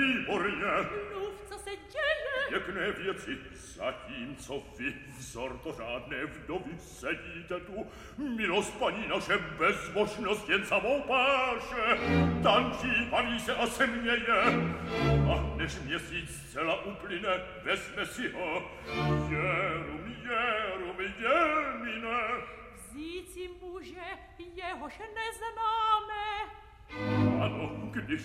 výborně. Mluv, co se děje. Pěkné věci, zatímco vy, vzor pořádné vdovy, sedíte tu. Milost paní naše, bezbožnost jen samou páše. Tančí, baví se a se měje. A než měsíc zcela uplyne, vezme si ho. Jerum, jemine. Vzít si muže, jehož neznáme. Ano, když